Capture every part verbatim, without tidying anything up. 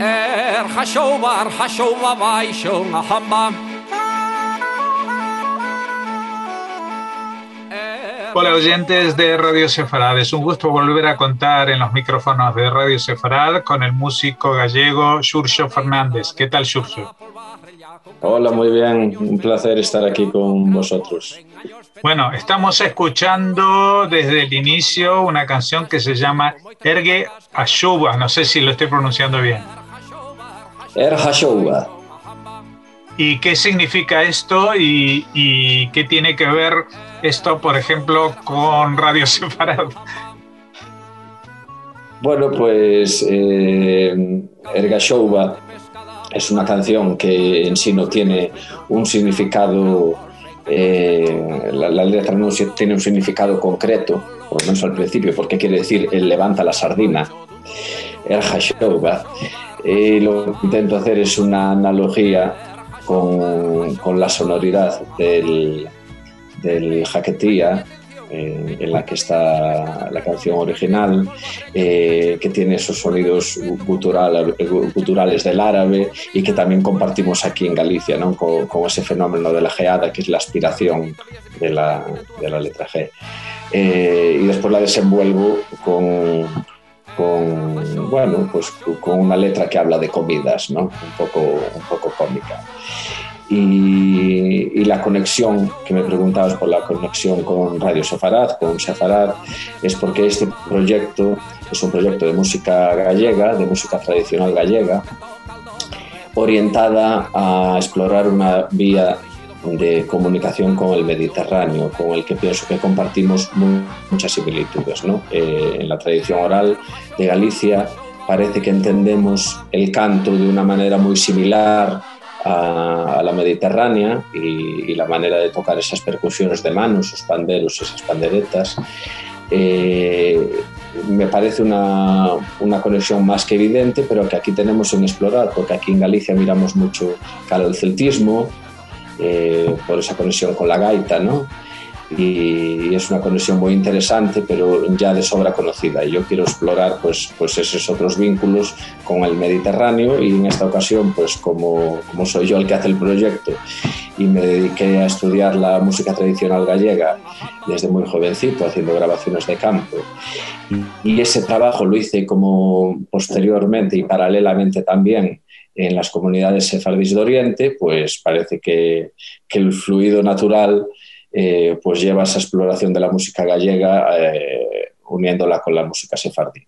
Er hashovar hashova vaishon ahamba. Hola oyentes de Radio Sefarad, es un gusto volver a contar en los micrófonos de Radio Sefarad con el músico gallego Xurxo Fernández. ¿Qué tal, Xurxo? Hola, muy bien, un placer estar aquí con vosotros. Bueno, estamos escuchando desde el inicio una canción que se llama Erge Hashoba, no sé si lo estoy pronunciando bien. Er Hashoba. ¿Y qué significa esto y, y qué tiene que ver esto, por ejemplo, con Radio Sefarad? Bueno, pues eh, Erge Hashoba es una canción que en sí no tiene un significado, eh, la, la letra no tiene un significado concreto, por lo menos al principio, porque quiere decir él levanta la sardina, Erge Hashoba. Y lo que intento hacer es una analogía con, con la sonoridad del, del Jaquetía, eh, en la que está la canción original, eh, que tiene esos sonidos gutural, guturales del árabe y que también compartimos aquí en Galicia, ¿no? con, con ese fenómeno de la geada, que es la aspiración de la, de la letra G. Eh, y después la desenvuelvo con... con, bueno, pues con una letra que habla de comidas, ¿no? Un poco, un poco cómica. Y, y la conexión, que me preguntabas por la conexión con Radio Sefarad, con Sefarad, es porque este proyecto es un proyecto de música gallega, de música tradicional gallega, orientada a explorar una vía de comunicación con el Mediterráneo, con el que pienso que compartimos muy, muchas similitudes, ¿no? Eh, en la tradición oral de Galicia parece que entendemos el canto de una manera muy similar a, a la mediterránea y, y la manera de tocar esas percusiones de mano, esos panderos, esas panderetas. Eh, me parece una, una conexión más que evidente, pero que aquí tenemos en explorar, porque aquí en Galicia miramos mucho cara al celtismo, Eh, por esa conexión con la gaita, ¿no? Y es una conexión muy interesante, pero ya de sobra conocida. Y yo quiero explorar pues, pues esos otros vínculos con el Mediterráneo, y en esta ocasión, pues como, como soy yo el que hace el proyecto y me dediqué a estudiar la música tradicional gallega desde muy jovencito, haciendo grabaciones de campo. Y ese trabajo lo hice como posteriormente y paralelamente también en las comunidades sefardís de Oriente, pues parece que, que el fluido natural eh, pues lleva esa exploración de la música gallega eh, uniéndola con la música sefardí.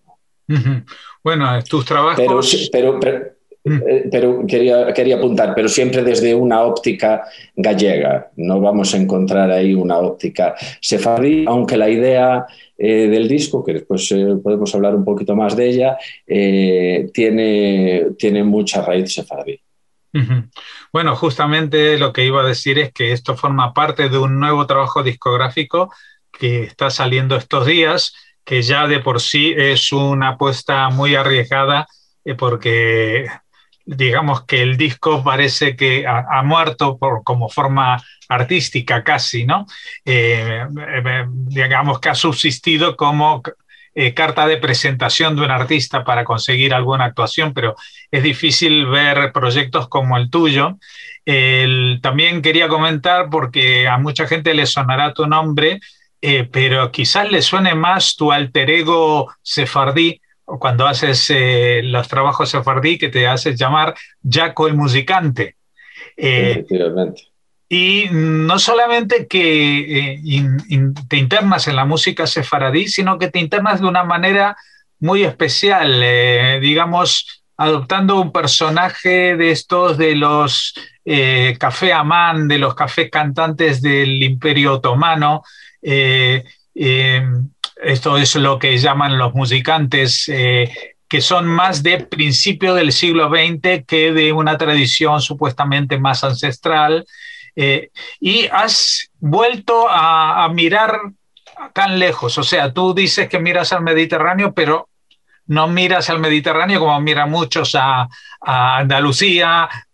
Bueno, tus trabajos... Pero, pero, pero, pero quería, quería apuntar, pero siempre desde una óptica gallega. No vamos a encontrar ahí una óptica sefardí, aunque la idea eh, del disco, que después eh, podemos hablar un poquito más de ella, eh, tiene, tiene mucha raíz sefardí. Uh-huh. Bueno, justamente lo que iba a decir es que esto forma parte de un nuevo trabajo discográfico que está saliendo estos días, que ya de por sí es una apuesta muy arriesgada, eh, porque digamos que el disco parece que ha, ha muerto por, como forma artística casi, ¿no? Eh, eh, digamos que ha subsistido como eh, carta de presentación de un artista para conseguir alguna actuación, pero es difícil ver proyectos como el tuyo. El, también quería comentar, porque a mucha gente le sonará tu nombre, eh, pero quizás le suene más tu alter ego sefardí, o cuando haces eh, los trabajos sefardí, que te haces llamar Jaco el Musicante. Eh, Efectivamente. Y no solamente que eh, in, in, te internas en la música sefaradí, sino que te internas de una manera muy especial, eh, digamos, adoptando un personaje de estos de los eh, café amán, de los cafés cantantes del Imperio Otomano. Eh, eh, esto es lo que llaman los musicantes, eh, que son más de principio del siglo veinte que de una tradición supuestamente más ancestral. Eh, y has vuelto a, a mirar tan lejos, o sea, tú dices que miras al Mediterráneo, pero no miras al Mediterráneo como miran muchos a, a Andalucía, a,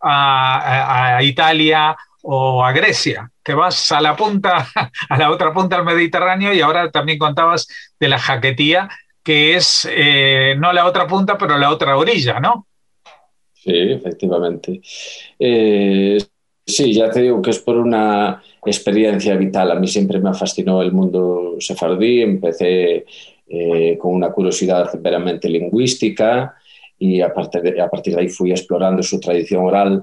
a, a Italia o a Grecia. Te vas a la punta, a la otra punta del Mediterráneo, y ahora también contabas de la Jaquetía, que es eh, no la otra punta, pero la otra orilla, ¿no? Sí, efectivamente. Eh, sí, ya te digo que es por una experiencia vital. A mí siempre me fascinó el mundo sefardí. Empecé eh, con una curiosidad veramente lingüística y a partir de, a partir de ahí fui explorando su tradición oral,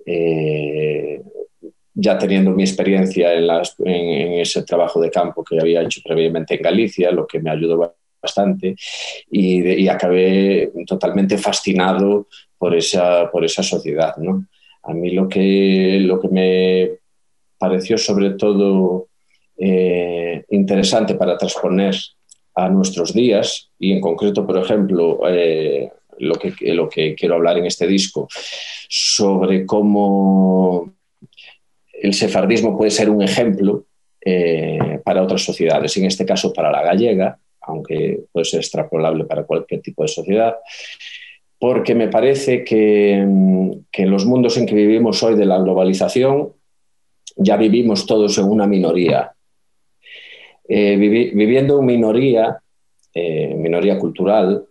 eh, ya teniendo mi experiencia en, las, en, en ese trabajo de campo que había hecho previamente en Galicia, lo que me ayudó bastante, y, de, y acabé totalmente fascinado por esa, por esa sociedad, ¿no? A mí lo que, lo que me pareció sobre todo eh, interesante para transponer a nuestros días, y en concreto, por ejemplo, eh, lo, que, lo que quiero hablar en este disco, sobre cómo el sefardismo puede ser un ejemplo eh, para otras sociedades, en este caso para la gallega, aunque puede ser extrapolable para cualquier tipo de sociedad, porque me parece que, que en los mundos en que vivimos hoy de la globalización ya vivimos todos en una minoría. Eh, vivi viviendo en minoría, eh, minoría cultural,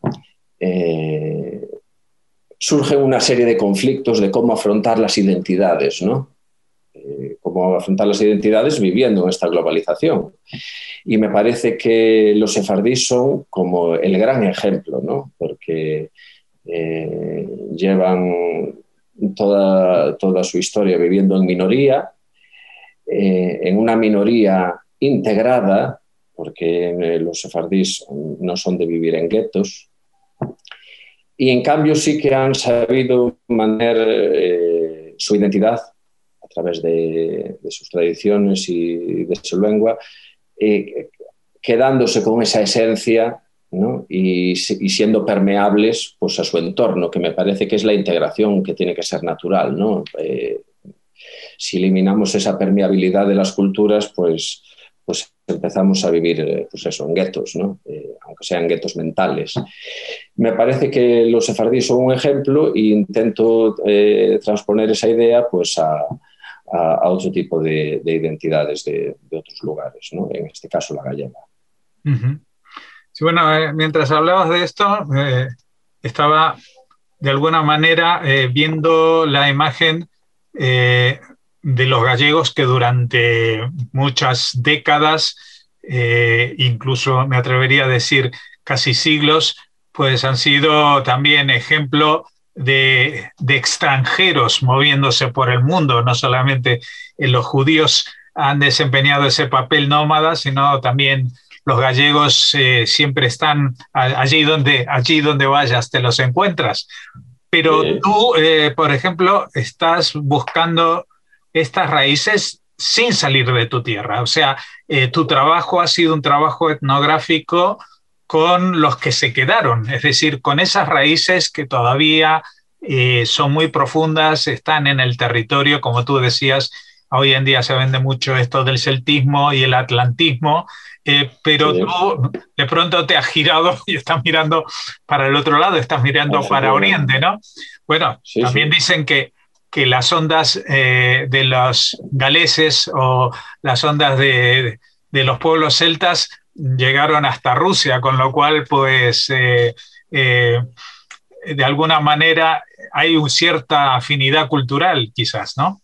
eh, surgen una serie de conflictos de cómo afrontar las identidades, ¿no? Eh, cómo afrontar las identidades viviendo en esta globalización. Y me parece que los sefardíes son como el gran ejemplo, ¿no? Porque eh, llevan toda, toda su historia viviendo en minoría, eh, en una minoría integrada, porque los sefardíes no son de vivir en guetos, y en cambio sí que han sabido mantener eh, su identidad a través de, de sus tradiciones y de su lengua, eh, quedándose con esa esencia, ¿no? y, y siendo permeables pues, a su entorno, que me parece que es la integración que tiene que ser natural, ¿no? Eh, si eliminamos esa permeabilidad de las culturas, pues, pues empezamos a vivir pues eso, en guetos, ¿no? Eh, aunque sean guetos mentales. Me parece que los sefardíes son un ejemplo e intento eh, transponer esa idea pues, a, a, a otro tipo de, de identidades de, de otros lugares, ¿no? En este caso la gallega. Uh-huh. Sí, bueno, eh, mientras hablabas de esto, eh, estaba de alguna manera eh, viendo la imagen eh, de los gallegos que durante muchas décadas, eh, incluso me atrevería a decir casi siglos, pues han sido también ejemplo de, de extranjeros moviéndose por el mundo. No solamente eh, los judíos han desempeñado ese papel nómada, sino también los gallegos eh, siempre están allí donde, allí donde vayas, te los encuentras. Pero Sí. tú, eh, por ejemplo, estás buscando estas raíces sin salir de tu tierra. O sea, eh, tu trabajo ha sido un trabajo etnográfico con los que se quedaron, es decir, con esas raíces que todavía eh, son muy profundas, están en el territorio, como tú decías. Hoy en día se vende mucho esto del celtismo y el atlantismo, eh, pero Sí. tú de pronto te has girado y estás mirando para el otro lado, estás mirando para Oriente, ¿no? Bueno, Sí, también sí. dicen que, que las ondas eh, de los galeses o las ondas de, de los pueblos celtas llegaron hasta Rusia, con lo cual, pues, eh, eh, de alguna manera hay una cierta afinidad cultural, quizás, ¿no?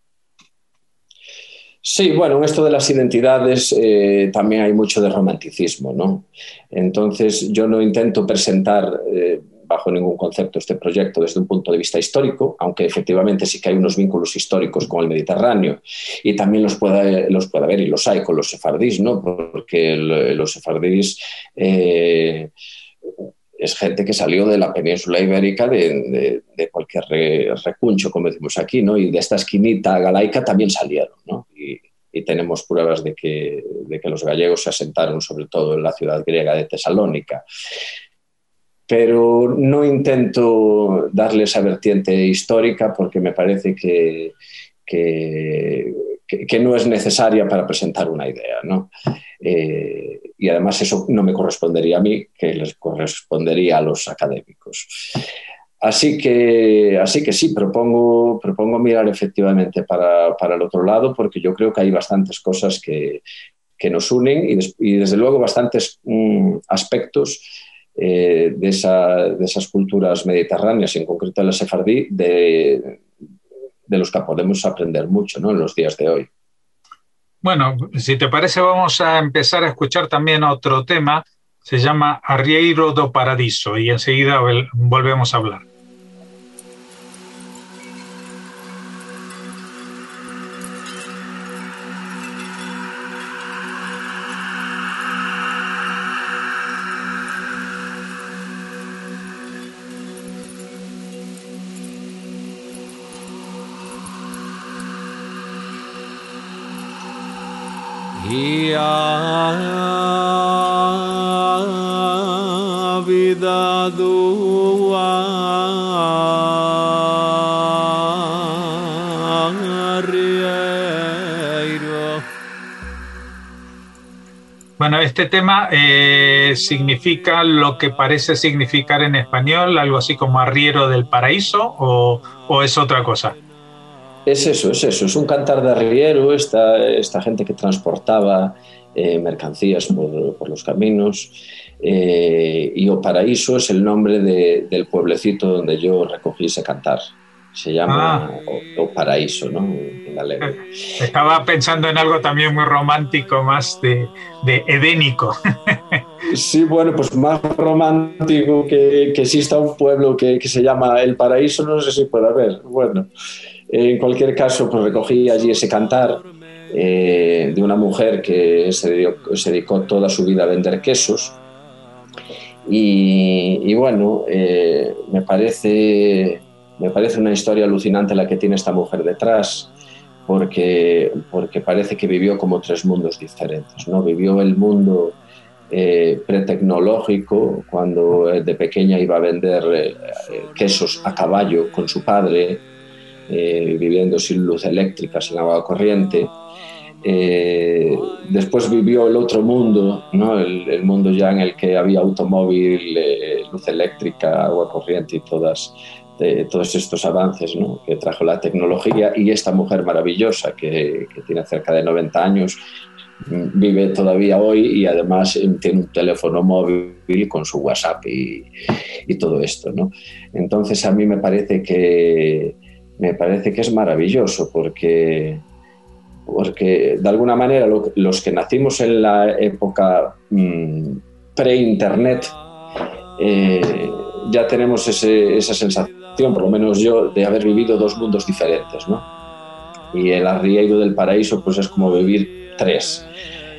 Sí, bueno, en esto de las identidades eh, también hay mucho de romanticismo, ¿no? Entonces yo no intento presentar eh, bajo ningún concepto este proyecto desde un punto de vista histórico, aunque efectivamente sí que hay unos vínculos históricos con el Mediterráneo y también los puede, los puede haber y los hay con los sefardíes, ¿no? Porque el, los sefardíes eh, es gente que salió de la península ibérica de, de, de cualquier re, recuncho, como decimos aquí, ¿no? Y de esta esquinita galaica también salieron, ¿no? Y, y tenemos pruebas de que, de que los gallegos se asentaron sobre todo en la ciudad griega de Tesalónica. Pero no intento darle esa vertiente histórica porque me parece que, que, que, que no es necesaria para presentar una idea, ¿no? Eh, y además eso no me correspondería a mí, que les correspondería a los académicos. Así que, así que sí, propongo, propongo mirar efectivamente para, para el otro lado, porque yo creo que hay bastantes cosas que, que nos unen y, des, y desde luego bastantes mm, aspectos eh, de, esa, de esas culturas mediterráneas, y en concreto de la sefardí, de, de los que podemos aprender mucho, ¿no?, en los días de hoy. Bueno, si te parece, vamos a empezar a escuchar también otro tema, se llama Arrieiro do Paradiso, y enseguida volvemos a hablar. E a vida do arrieiro. Bueno, este tema eh, significa lo que parece significar en español, algo así como arriero del paraíso, o, o es otra cosa. Es eso, es eso, es un cantar de arriero, esta, esta gente que transportaba eh, mercancías por, por los caminos, eh, y O Paraíso es el nombre de, del pueblecito donde yo recogí ese cantar. Se llama ah. o, o Paraíso, ¿no?, en galego. Estaba pensando en algo también muy romántico, más de, de edénico. Sí, bueno, pues más romántico que, que exista un pueblo que, que se llama El Paraíso, no sé si puede haber. Bueno, en cualquier caso, pues recogí allí ese cantar eh, de una mujer que se dedicó, se dedicó toda su vida a vender quesos. Y, y bueno, eh, me parece, me parece una historia alucinante la que tiene esta mujer detrás, porque, porque parece que vivió como tres mundos diferentes, ¿no? Vivió el mundo eh, pretecnológico, cuando de pequeña iba a vender eh, quesos a caballo con su padre, eh, viviendo sin luz eléctrica, sin agua corriente. Eh, después vivió el otro mundo, ¿no? el, el mundo ya en el que había automóvil, eh, luz eléctrica, agua corriente y todas, de, todos estos avances, ¿no?, que trajo la tecnología. Y esta mujer maravillosa que, que tiene cerca de noventa años, vive todavía hoy y además tiene un teléfono móvil con su WhatsApp y, y todo esto, ¿no? Entonces a mí me parece que, me parece que es maravilloso, porque... porque de alguna manera lo, los que nacimos en la época mmm, pre-internet eh, ya tenemos ese, esa sensación, por lo menos yo, de haber vivido dos mundos diferentes, ¿no? Y el Arrieiro del Paraíso pues es como vivir tres.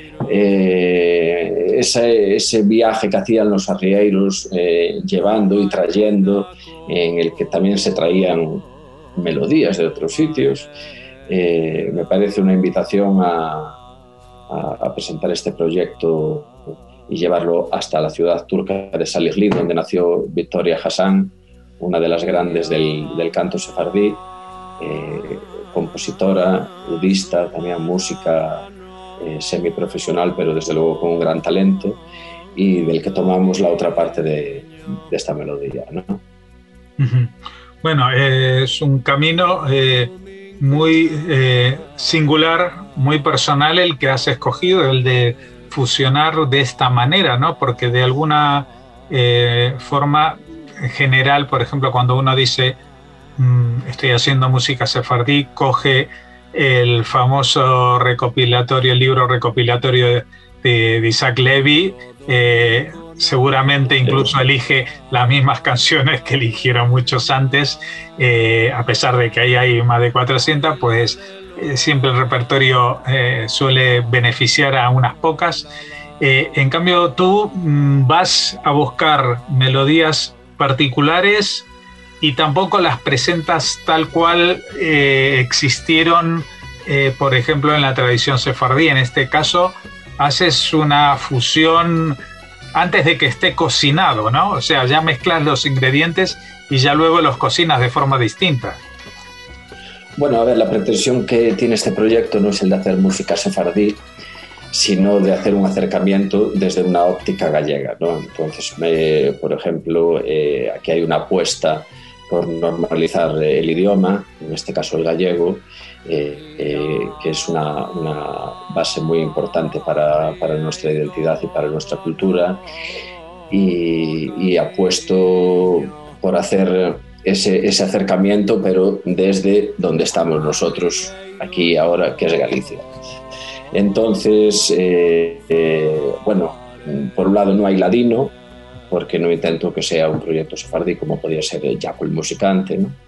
Eh, ese, ese viaje que hacían los arrieiros eh, llevando y trayendo, en el que también se traían melodías de otros sitios. Eh, me parece una invitación a, a, a presentar este proyecto y llevarlo hasta la ciudad turca de Salihli, donde nació Victoria Hassan, una de las grandes del, del canto sefardí, eh, compositora, budista, también música eh, semiprofesional, pero desde luego con un gran talento, y del que tomamos la otra parte de, de esta melodía, ¿no? Uh-huh. Bueno, eh, es un camino... Eh... muy eh, singular, muy personal el que has escogido, el de fusionar de esta manera, ¿no? Porque de alguna eh, forma general, por ejemplo, cuando uno dice mmm, estoy haciendo música sefardí, coge el famoso recopilatorio, el libro recopilatorio de, de, de Isaac Levi, eh, seguramente incluso elige las mismas canciones que eligieron muchos antes, eh, a pesar de que ahí hay más de cuatrocientas, pues eh, siempre el repertorio eh, suele beneficiar a unas pocas. Eh, en cambio, tú mm, vas a buscar melodías particulares y tampoco las presentas tal cual eh, existieron, eh, por ejemplo, en la tradición sefardí. En este caso, haces una fusión antes de que esté cocinado, ¿no? O sea, ya mezclas los ingredientes y ya luego los cocinas de forma distinta. Bueno, a ver, la pretensión que tiene este proyecto no es el de hacer música sefardí, sino de hacer un acercamiento desde una óptica gallega, ¿no? Entonces, me, por ejemplo, eh, aquí hay una apuesta por normalizar el idioma, en este caso el gallego, eh, eh, que es una, una base muy importante para, para nuestra identidad y para nuestra cultura. y, y apuesto por hacer ese, ese acercamiento, pero desde donde estamos nosotros, aquí ahora, que es Galicia. Entonces, eh, eh, bueno, por un lado no hay ladino, porque no intento que sea un proyecto sefardí como podría ser Jaco el Musicante, ¿no?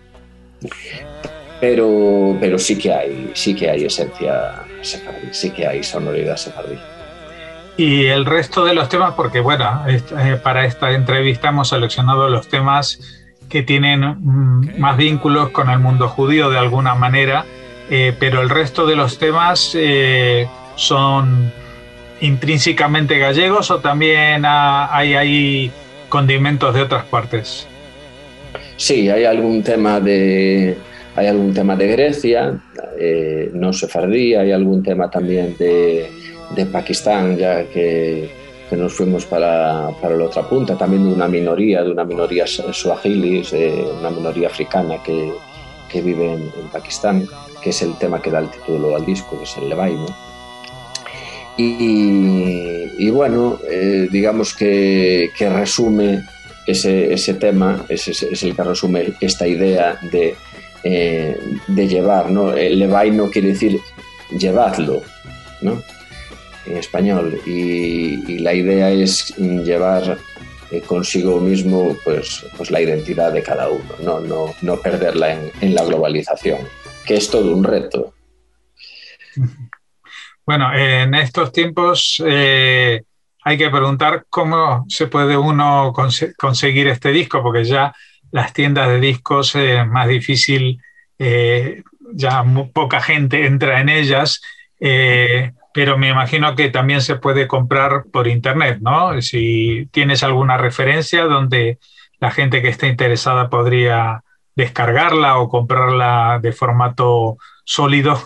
Pero, pero sí que hay, sí que hay esencia sefardí, sí que hay sonoridad sefardí. Y el resto de los temas, porque bueno, para esta entrevista hemos seleccionado los temas que tienen más vínculos con el mundo judío de alguna manera, eh, pero el resto de los temas eh, son intrínsecamente gallegos, o también hay ahí condimentos de otras partes. Sí, hay algún tema de, hay algún tema de Grecia, eh, no sefardí, hay algún tema también de, de Pakistán, ya que, que nos fuimos para, para la otra punta, también de una minoría, de una minoría suahilis, eh, una minoría africana que, que vive en, en Pakistán, que es el tema que da el título al disco, que es el Levi, ¿no? Y, y bueno, eh, digamos que, que resume ese, ese tema, ese, es el que resume esta idea de, eh, de llevar, ¿no? El Levi no quiere decir llevadlo, ¿no? En español, y, y la idea es llevar eh, consigo mismo pues, pues la identidad de cada uno, no, no, no perderla en, en la globalización, que es todo un reto. Bueno, en estos tiempos eh, hay que preguntar cómo se puede uno cons- conseguir este disco, porque ya las tiendas de discos es eh, más difícil, eh, ya muy poca gente entra en ellas, eh, pero me imagino que también se puede comprar por internet, ¿no? Si tienes alguna referencia donde la gente que esté interesada podría descargarla o comprarla de formato sólido.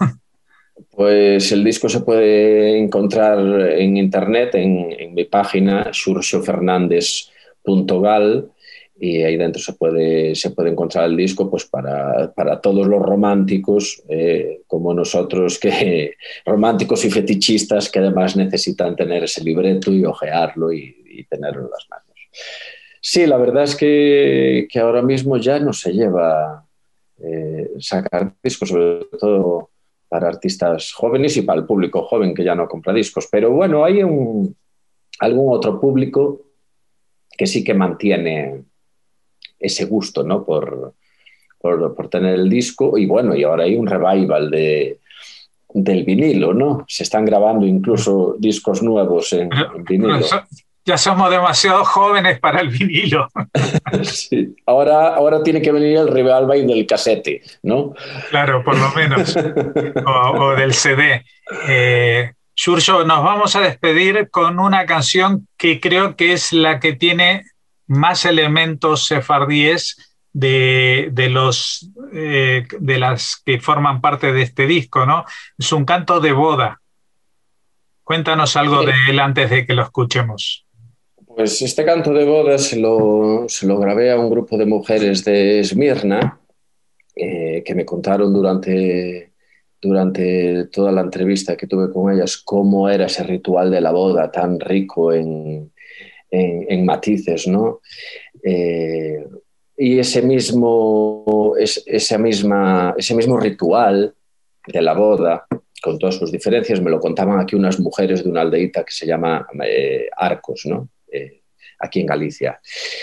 Pues el disco se puede encontrar en internet, en, en mi página, xurxo fernández punto gal, y ahí dentro se puede, se puede encontrar el disco pues para, para todos los románticos, eh, como nosotros, que románticos y fetichistas que además necesitan tener ese libreto y ojearlo y, y tenerlo en las manos. Sí, la verdad es que, que ahora mismo ya no se lleva eh, sacar discos, sobre todo para artistas jóvenes y para el público joven que ya no compra discos. Pero bueno, hay un, algún otro público que sí que mantiene ese gusto, ¿no? por, por, por tener el disco. Y bueno, y ahora hay un revival de, del vinilo, ¿no? Se están grabando incluso discos nuevos en, en vinilo. Ya somos demasiado jóvenes para el vinilo. Sí. Ahora, ahora tiene que venir el revival del casete, ¿no? Claro, por lo menos. O, o del C D. Eh, Xurxo, nos vamos a despedir con una canción que creo que es la que tiene más elementos sefardíes de, de, los, eh, de las que forman parte de este disco, ¿no? Es un canto de boda. Cuéntanos algo sí. de él antes de que lo escuchemos. Pues este canto de boda se lo, se lo grabé a un grupo de mujeres de Esmirna eh, que me contaron durante, durante toda la entrevista que tuve con ellas cómo era ese ritual de la boda tan rico en, en, en matices, ¿no? Eh, y ese mismo, es, esa misma, ese mismo ritual de la boda, con todas sus diferencias, me lo contaban aquí unas mujeres de una aldeíta que se llama eh, Arcos, ¿no? Eh, aquí en Galicia.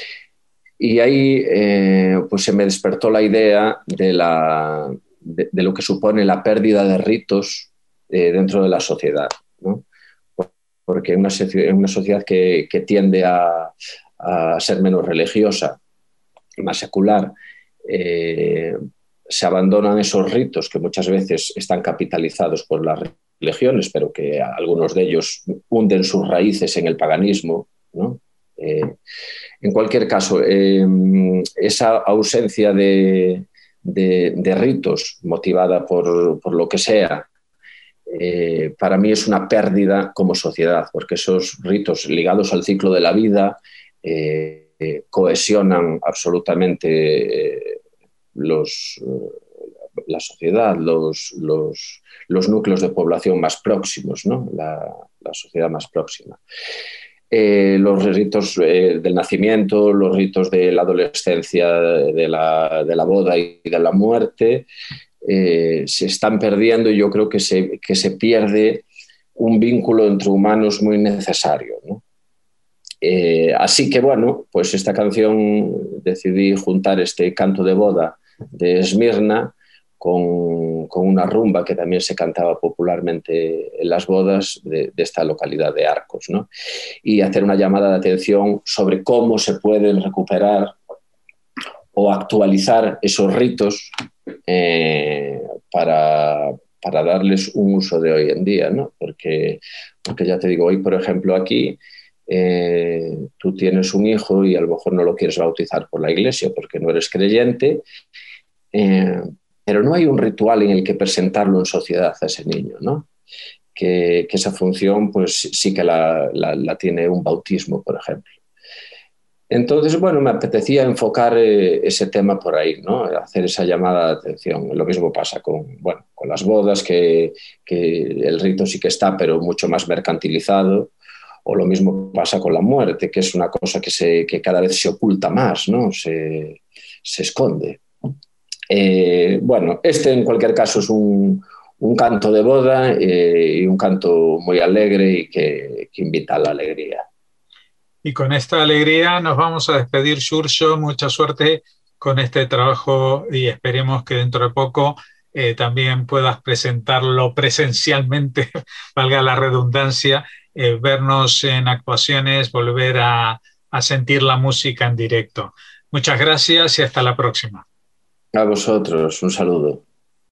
Y ahí eh, pues se me despertó la idea de, la, de, de lo que supone la pérdida de ritos eh, dentro de la sociedad, ¿no? Porque en una, en una sociedad que, que tiende a, a ser menos religiosa, más secular, eh, se abandonan esos ritos que muchas veces están capitalizados por las religiones, pero que algunos de ellos hunden sus raíces en el paganismo, ¿no? Eh, en cualquier caso, eh, esa ausencia de, de, de ritos motivada por, por lo que sea, eh, para mí es una pérdida como sociedad, porque esos ritos ligados al ciclo de la vida eh, eh, cohesionan absolutamente eh, los, eh, la sociedad, los, los, los núcleos de población más próximos, ¿no? la, la sociedad más próxima. eh, los ritos eh, del nacimiento, los ritos de la adolescencia, de la, de la boda y de la muerte, eh, se están perdiendo y yo creo que se, que se pierde un vínculo entre humanos muy necesario, ¿no? Eh, así que bueno, pues esta canción decidí juntar este canto de boda de Esmirna con, con una rumba que también se cantaba popularmente en las bodas de, de esta localidad de Arcos, ¿no? Y hacer una llamada de atención sobre cómo se pueden recuperar o actualizar esos ritos eh, para, para darles un uso de hoy en día, ¿no? Porque, porque ya te digo, hoy por ejemplo aquí Eh, tú tienes un hijo y a lo mejor no lo quieres bautizar por la iglesia porque no eres creyente, eh, pero no hay un ritual en el que presentarlo en sociedad a ese niño, ¿no? Que, que esa función pues sí que la, la, la tiene un bautismo, por ejemplo. Entonces, bueno, me apetecía enfocar eh, ese tema por ahí, ¿no? Hacer esa llamada de atención. Lo mismo pasa con, bueno, con las bodas, que, que el rito sí que está, pero mucho más mercantilizado. O lo mismo pasa con la muerte, que es una cosa que, se, que cada vez se oculta más, ¿no? Se, se esconde. Eh, bueno, este en cualquier caso es un, un canto de boda eh, y un canto muy alegre y que, que invita a la alegría. Y con esta alegría nos vamos a despedir, Xurxo. Mucha suerte con este trabajo y esperemos que dentro de poco eh, también puedas presentarlo presencialmente, valga la redundancia, eh, vernos en actuaciones, volver a, a sentir la música en directo. Muchas gracias y hasta la próxima. A vosotros, un saludo.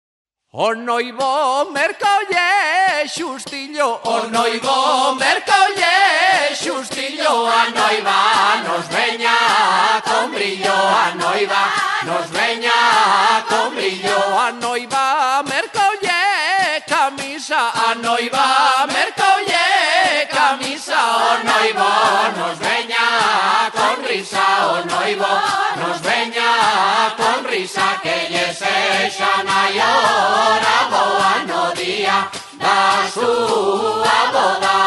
Onoibo mercaolle xustillo, onoibo mercaolle xustillo, a noiva nos veña con brillo, a noiva nos veña con brillo, a noiva mercaolle camisa, a noiva mercaolle camisa, o noivo nos veña con risa, o noivo nos veña con risa, que lle sexan a hora boa no día da súa boda.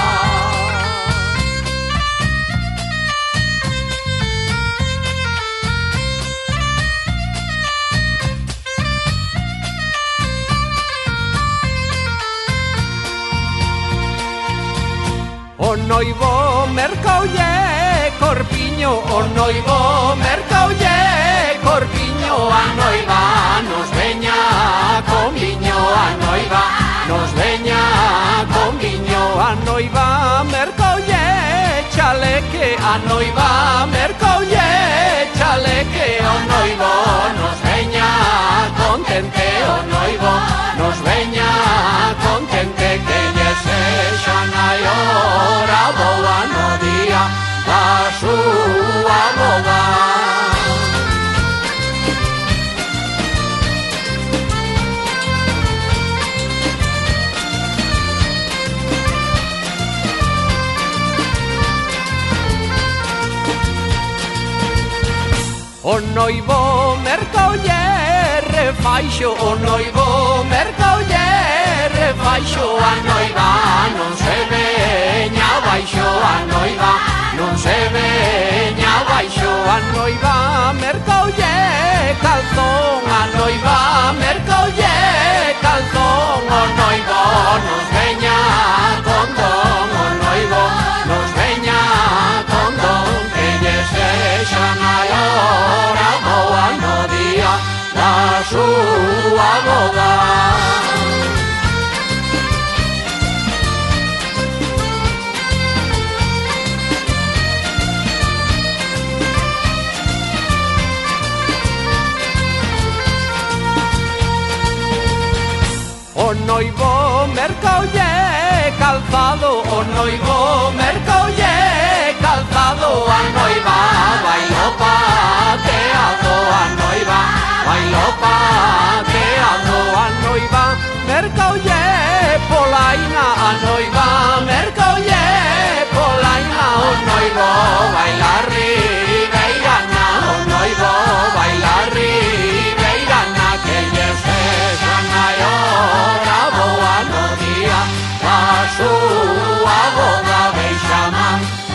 O noivo mercaolle corpiño, o noivo mercaolle corpiño, a noiva nos veña con viño, a noiva nos veña con viño, a noiva mercaolle chaleque, a noiva mercaolle chaleque, o noivo nos veña contente, o noivo nos veña contente, que lle sexan a hora boa no día da súa boda. O noivo mercaolle refaixo, o noivo mercaolle refaixo, a noiva non se veña baixo, a noiva non se veña baixo, a noiva mercaolle calzón, a noiva mercaolle calzón, o noivo nos veña con don, o noivo nos veña con don, que lle sexan a hora boa no día da súa boda. O noivo mercaolle calzado, o noivo mercaolle calzado, a noiva bailo pateado, a noiva bailo pateado, a noiva mercaolle polaina, a noiva mercaolle polaina, o noivo baila ribeirana, o noivo baila ribeirana, que lle sexan a hora boa no día da súa boda, veixaman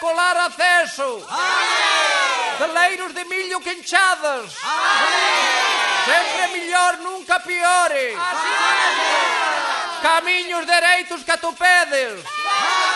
igualar acceso. Celeiros de millo quenchadas. Sempre mellor, nunca piore. Camiños dereitos que atopedes.